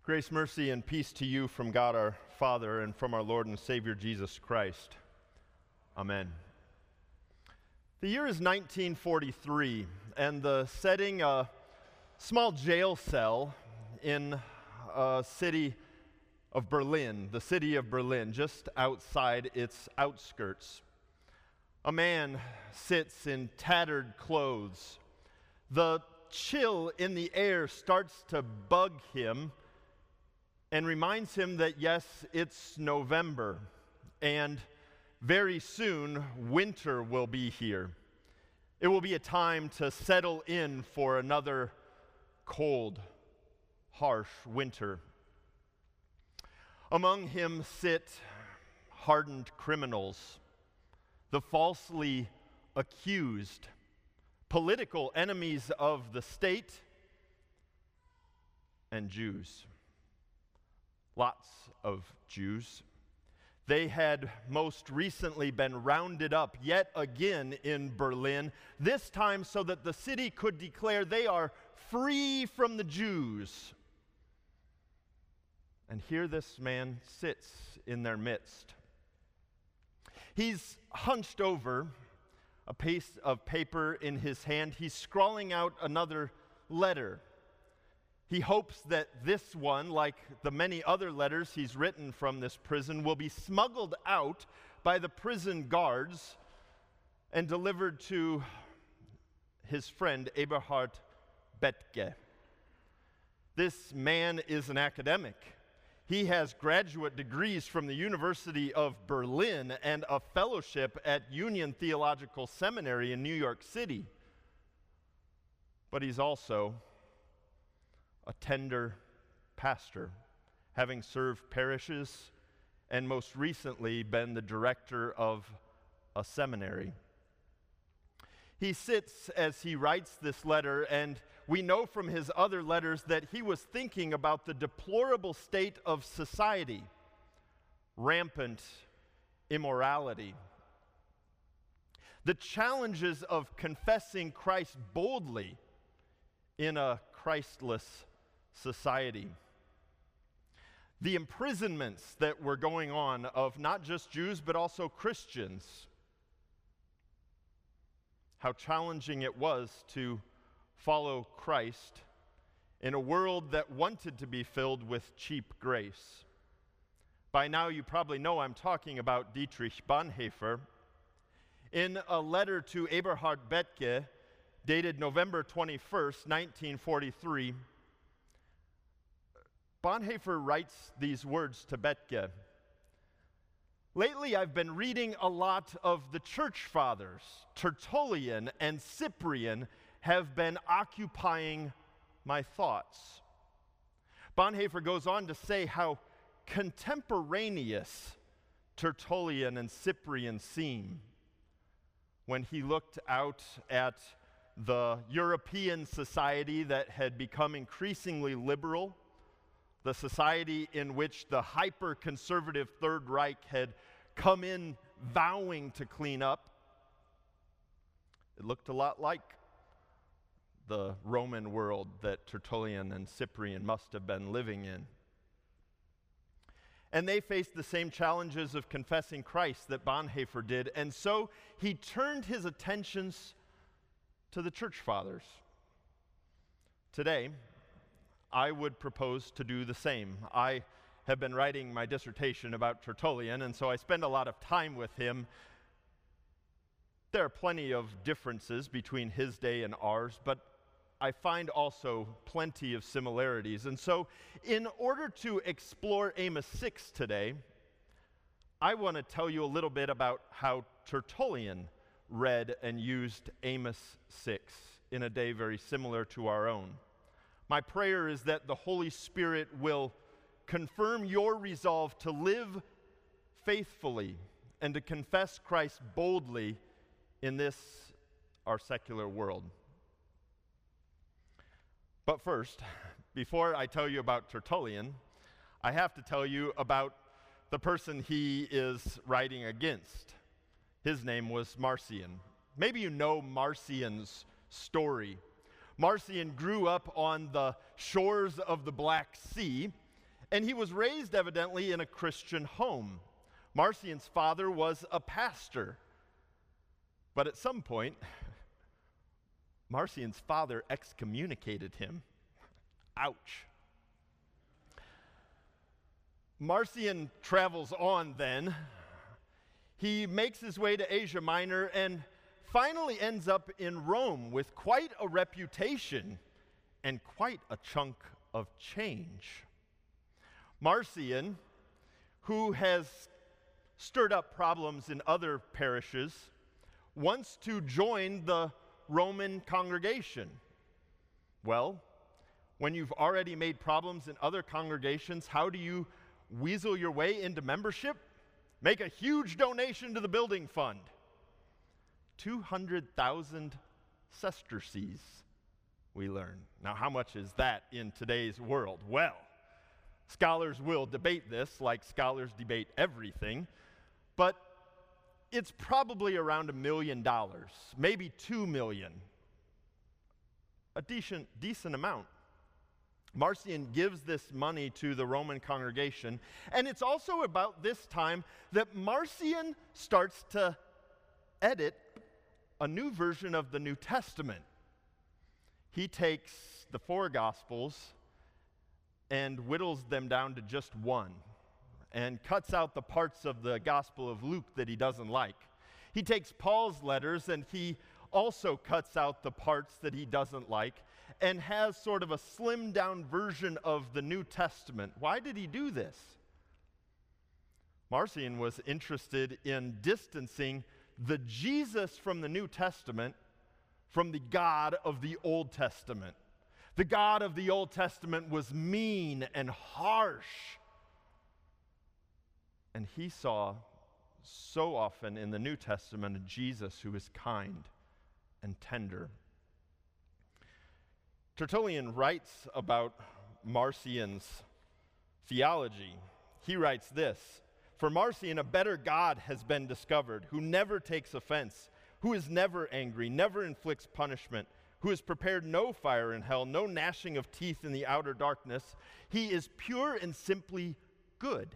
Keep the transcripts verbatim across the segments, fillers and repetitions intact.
Grace, mercy, and peace to you from God our Father and from our Lord and Savior Jesus Christ. Amen. The year is nineteen forty-three, and the setting a small jail cell in a city of Berlin, the city of Berlin, just outside its outskirts. A man sits in tattered clothes. The chill in the air starts to bug him and reminds him that, yes, it's November, and very soon winter will be here. It will be a time to settle in for another cold, harsh winter. Among him sit hardened criminals, the falsely accused, political enemies of the state, and Jews. Lots of Jews. They had most recently been rounded up yet again in Berlin, this time so that the city could declare they are free from the Jews. And here this man sits in their midst. He's hunched over, a piece of paper in his hand. He's scrawling out another letter. He hopes that this one, like the many other letters he's written from this prison, will be smuggled out by the prison guards and delivered to his friend Eberhard Bethge. This man is an academic. He has graduate degrees from the University of Berlin and a fellowship at Union Theological Seminary in New York City. But he's also a tender pastor, having served parishes and most recently been the director of a seminary. He sits as he writes this letter, and we know from his other letters that he was thinking about the deplorable state of society, rampant immorality, the challenges of confessing Christ boldly in a Christless society, the imprisonments that were going on of not just Jews but also Christians, how challenging it was to follow Christ in a world that wanted to be filled with cheap grace. By now you probably know I'm talking about Dietrich Bonhoeffer. In a letter to Eberhard Bethge, dated November twenty-first, nineteen forty-three, Bonhoeffer writes these words to Bethge. Lately, I've been reading a lot of the church fathers. Tertullian and Cyprian have been occupying my thoughts. Bonhoeffer goes on to say how contemporaneous Tertullian and Cyprian seem when he looked out at the European society that had become increasingly liberal, the society in which the hyper-conservative Third Reich had come in vowing to clean up. It looked a lot like the Roman world that Tertullian and Cyprian must have been living in. And they faced the same challenges of confessing Christ that Bonhoeffer did, and so he turned his attentions to the church fathers. Today, I would propose to do the same. I have been writing my dissertation about Tertullian, and so I spend a lot of time with him. There are plenty of differences between his day and ours, but I find also plenty of similarities. And so, in order to explore Amos six today, I want to tell you a little bit about how Tertullian read and used Amos six in a day very similar to our own. My prayer is that the Holy Spirit will confirm your resolve to live faithfully and to confess Christ boldly in this, our secular world. But first, before I tell you about Tertullian, I have to tell you about the person he is writing against. His name was Marcion. Maybe you know Marcion's story. Marcion grew up on the shores of the Black Sea And he was raised evidently in a Christian home. Marcion's father was a pastor. But at some point, Marcion's father excommunicated him. Ouch. Marcion travels on then. He makes his way to Asia Minor and finally ends up in Rome with quite a reputation and quite a chunk of change. Marcion, who has stirred up problems in other parishes, wants to join the Roman congregation. Well, when you've already made problems in other congregations, how do you weasel your way into membership? Make a huge donation to the building fund. two hundred thousand sesterces, we learn. Now, how much is that in today's world? Well, scholars will debate this, like scholars debate everything, but it's probably around a million dollars, maybe two million. A decent, decent amount. Marcion gives this money to the Roman congregation, and it's also about this time that Marcion starts to edit a new version of the New Testament. He takes the four Gospels and whittles them down to just one, and cuts out the parts of the Gospel of Luke that he doesn't like. He takes Paul's letters and he also cuts out the parts that he doesn't like, and has sort of a slimmed down version of the New Testament. Why did he do this? Marcion was interested in distancing the Jesus from the New Testament from the God of the Old Testament. The God of the Old Testament was mean and harsh. And he saw so often in the New Testament a Jesus who is kind and tender. Tertullian writes about Marcion's theology. He writes this: "For Marcion, a better God has been discovered, who never takes offense, who is never angry, never inflicts punishment, who has prepared no fire in hell, no gnashing of teeth in the outer darkness. He is pure and simply good."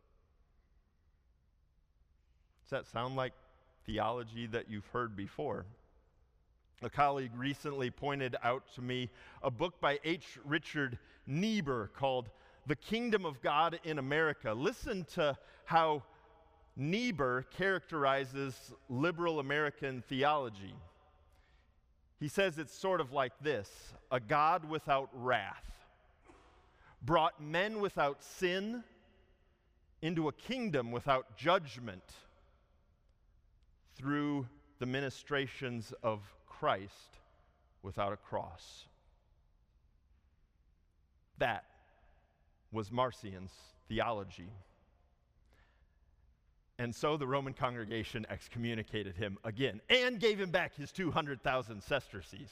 Does that sound like theology that you've heard before? A colleague recently pointed out to me a book by H. Richard Niebuhr called The Kingdom of God in America. Listen to how Niebuhr characterizes liberal American theology. He says it's sort of like this: a God without wrath brought men without sin into a kingdom without judgment through the ministrations of Christ without a cross. That was Marcion's theology. And so the Roman congregation excommunicated him again and gave him back his two hundred thousand sesterces.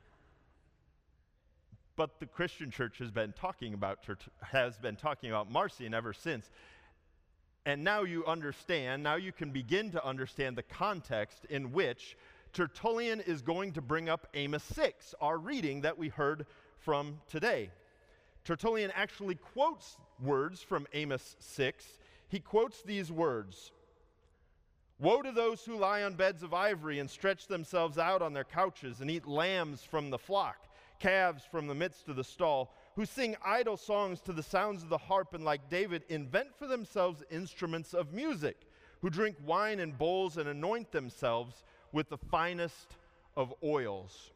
But the Christian church has been talking about has been talking about Marcion ever since. And now you understand, now you can begin to understand the context in which Tertullian is going to bring up Amos six, our reading that we heard from today. Tertullian actually quotes words from Amos six. He quotes these words: "Woe to those who lie on beds of ivory and stretch themselves out on their couches and eat lambs from the flock, calves from the midst of the stall, who sing idle songs to the sounds of the harp and like David invent for themselves instruments of music, who drink wine in bowls and anoint themselves with the finest of oils."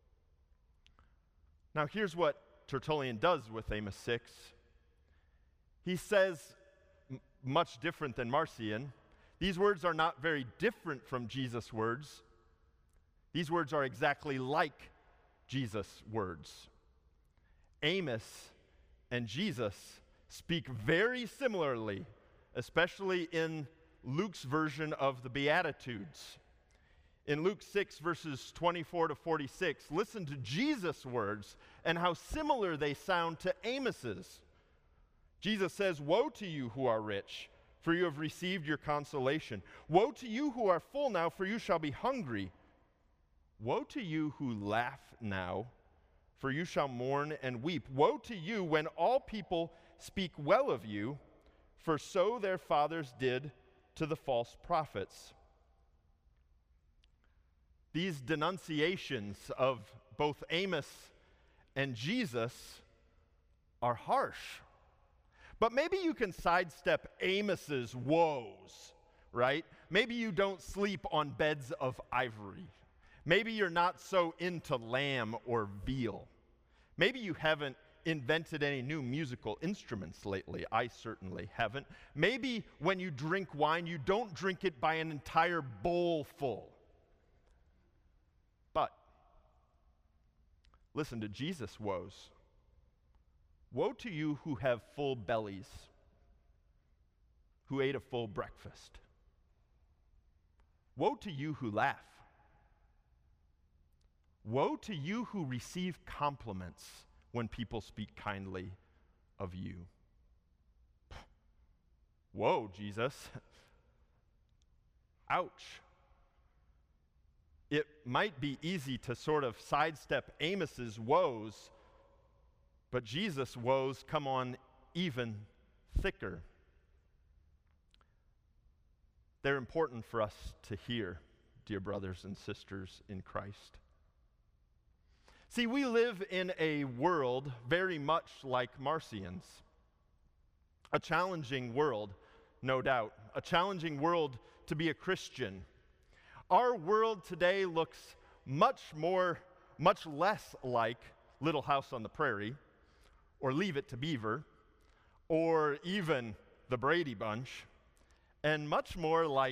Now here's what Tertullian does with Amos six. He says, m- much different than Marcion, these words are not very different from Jesus' words. These words are exactly like Jesus' words. Amos and Jesus speak very similarly, especially in Luke's version of the Beatitudes. In Luke six, verses twenty-four to forty-six, listen to Jesus' words and how similar they sound to Amos's. Jesus says, "Woe to you who are rich, for you have received your consolation. Woe to you who are full now, for you shall be hungry. Woe to you who laugh now, for you shall mourn and weep. Woe to you when all people speak well of you, for so their fathers did to the false prophets. These denunciations of both Amos and Jesus are harsh. But maybe you can sidestep Amos's woes, right? Maybe you don't sleep on beds of ivory. Maybe you're not so into lamb or veal. Maybe you haven't invented any new musical instruments lately. I certainly haven't. Maybe when you drink wine, you don't drink it by an entire bowl full. But listen to Jesus' woes. Woe to you who have full bellies, who ate a full breakfast. Woe to you who laugh. Woe to you who receive compliments when people speak kindly of you. Whoa, Jesus. Ouch. It might be easy to sort of sidestep Amos's woes, but Jesus' woes come on even thicker. They're important for us to hear, dear brothers and sisters in Christ. See, we live in a world very much like Marcion's. A challenging world, no doubt. A challenging world to be a Christian. Our world today looks much more, much less like Little House on the Prairie, or Leave It to Beaver, or even the Brady Bunch, and much more like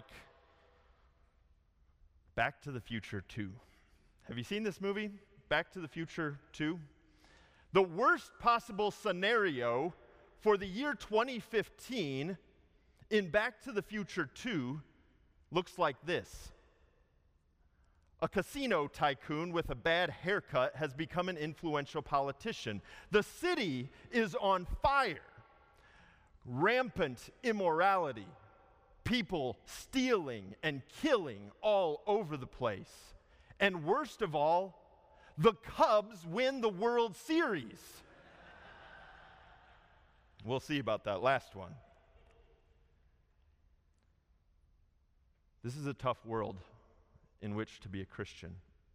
Back to the Future two. Have you seen this movie, Back to the Future two? The worst possible scenario for the year twenty fifteen in Back to the Future two looks like this. A casino tycoon with a bad haircut has become an influential politician. The city is on fire. Rampant immorality. People stealing and killing all over the place. And worst of all, the Cubs win the World Series. We'll see about that last one. This is a tough world in which to be a Christian.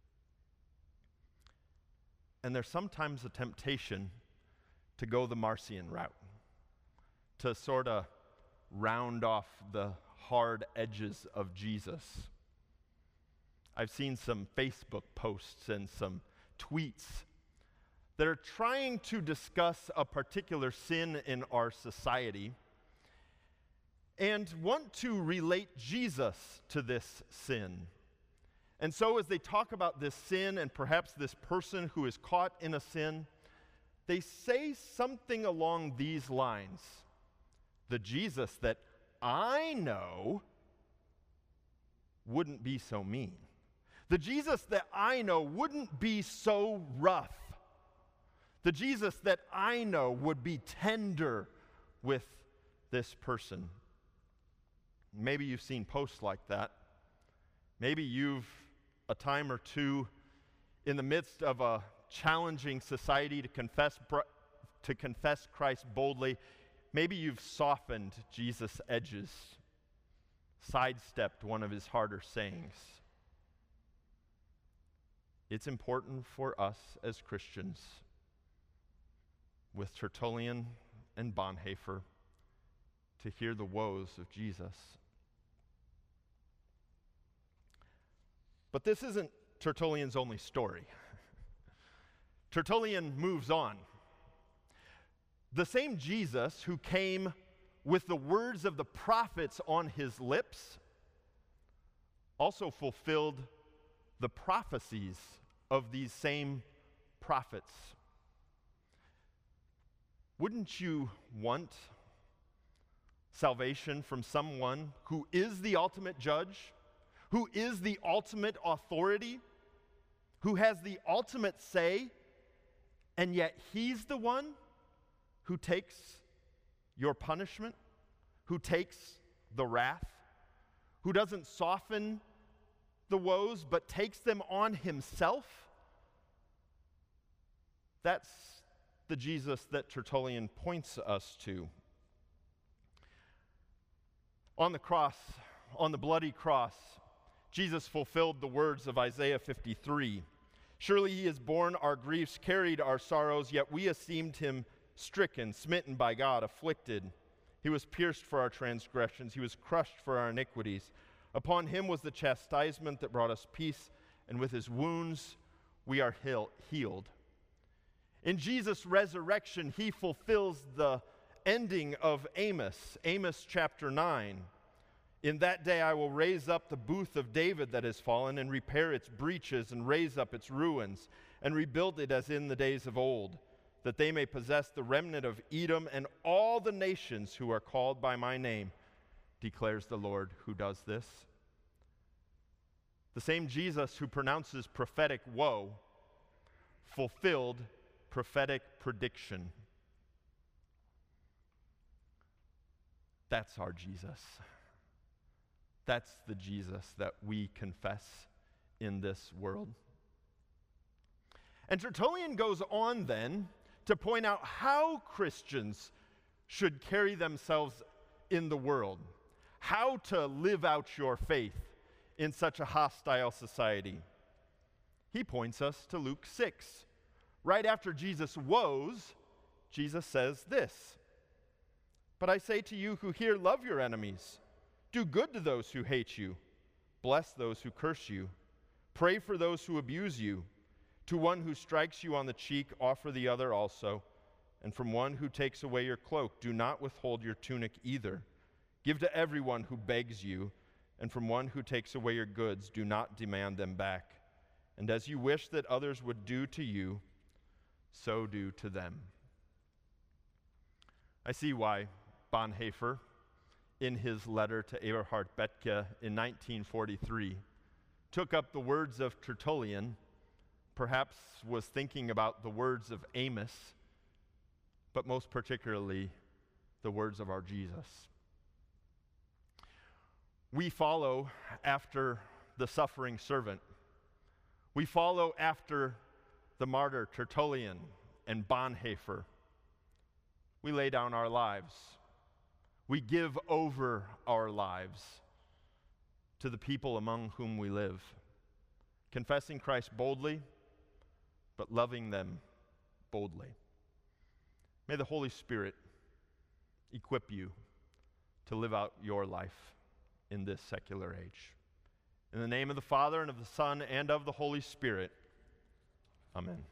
And there's sometimes a temptation to go the Marcion route, to sort of round off the hard edges of Jesus. I've seen some Facebook posts and some tweets that are trying to discuss a particular sin in our society and want to relate Jesus to this sin. And so as they talk about this sin and perhaps this person who is caught in a sin, they say something along these lines. The Jesus that I know wouldn't be so mean. The Jesus that I know wouldn't be so rough. The Jesus that I know would be tender with this person. Maybe you've seen posts like that. Maybe you've a time or two in the midst of a challenging society to confess to confess Christ boldly. Maybe you've softened Jesus' edges, sidestepped one of his harder sayings. It's important for us as Christians, with Tertullian and Bonhoeffer, to hear the woes of Jesus. But this isn't Tertullian's only story. Tertullian moves on. The same Jesus who came with the words of the prophets on his lips also fulfilled the prophecies of these same prophets. Wouldn't you want salvation from someone who is the ultimate judge, who is the ultimate authority, who has the ultimate say, and yet he's the one who takes your punishment, who takes the wrath, who doesn't soften the woes but takes them on himself? That's the Jesus that Tertullian points us to. On the cross, on the bloody cross, Jesus fulfilled the words of Isaiah fifty-three. Surely he has borne our griefs, carried our sorrows, yet we esteemed him stricken, smitten by God, afflicted. He was pierced for our transgressions, he was crushed for our iniquities. Upon him was the chastisement that brought us peace, and with his wounds we are heal- healed. In Jesus' resurrection, he fulfills the ending of Amos, Amos chapter nine. In that day I will raise up the booth of David that has fallen, and repair its breaches, and raise up its ruins, and rebuild it as in the days of old, that they may possess the remnant of Edom and all the nations who are called by my name, declares the Lord who does this. The same Jesus who pronounces prophetic woe fulfilled prophetic prediction. That's our Jesus. That's the Jesus that we confess in this world. And Tertullian goes on then to point out how Christians should carry themselves in the world, how to live out your faith in such a hostile society. He points us to Luke six. Right after Jesus' woes, Jesus says this, "But I say to you who hear, love your enemies. Do good to those who hate you. Bless those who curse you. Pray for those who abuse you. To one who strikes you on the cheek, offer the other also. And from one who takes away your cloak, do not withhold your tunic either. Give to everyone who begs you, and from one who takes away your goods, do not demand them back. And as you wish that others would do to you, so do to them." I see why Bonhoeffer, in his letter to Eberhard Bethge in nineteen forty-three, took up the words of Tertullian, perhaps was thinking about the words of Amos, but most particularly the words of our Jesus. We follow after the suffering servant. We follow after the martyr Tertullian and Bonhoeffer. We lay down our lives. We give over our lives to the people among whom we live, confessing Christ boldly, but loving them boldly. May the Holy Spirit equip you to live out your life in this secular age. In the name of the Father, and of the Son, and of the Holy Spirit, amen.